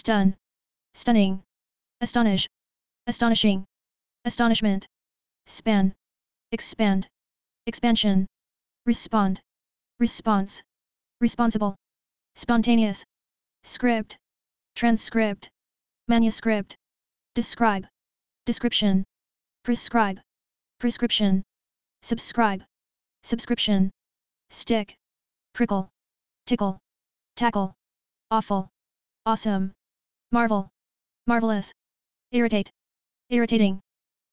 stun, stunning, astonish, astonishing, astonishment, span, expand, expansion, respond, response, responsible, spontaneous, script, transcript, manuscript, describe, description, prescribe, prescription, subscribe, subscription, stick, prickle, tickle, tackle, awful, awesome, marvel, marvelous, irritate, irritating,